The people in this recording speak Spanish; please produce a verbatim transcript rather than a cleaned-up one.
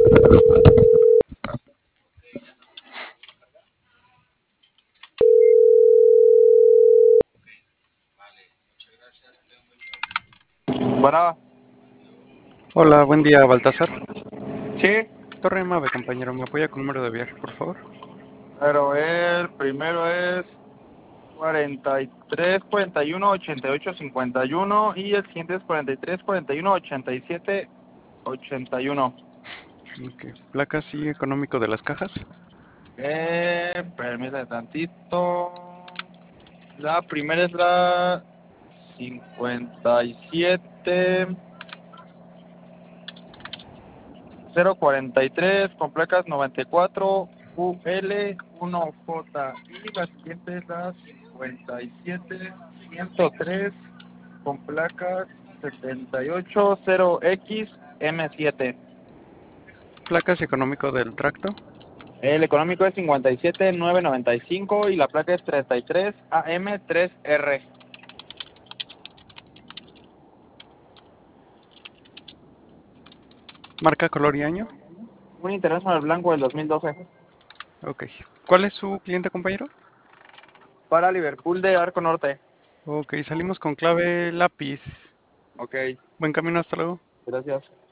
Bueno, Hola, buen día, Baltasar. sí, Torre Mave, compañero, ¿me apoya con número de viaje, por favor? pero el primero es cuarenta y tres, cuarenta y uno, ochenta y ocho, cincuenta y uno y el siguiente es cuarenta y tres, cuarenta y uno, ochenta y siete, ochenta y uno. Ok. ¿Placas y económico de las cajas? Eh, permítame tantito. La primera es la cincuenta y siete cero cuarenta y tres con placas noventa y cuatro U L uno J y la siguiente es la cincuenta y siete ciento tres con placas setenta y ocho cero X M siete. ¿Placas y económico del tracto? El económico es cincuenta y siete nueve noventa y cinco y la placa es treinta y tres A M tres R. ¿Marca, color y año? Un International Blanco del dos mil doce. Ok. ¿Cuál es su cliente, compañero? Para Liverpool de Arco Norte. Ok, salimos con clave lápiz. Ok, Buen camino, hasta luego. gracias.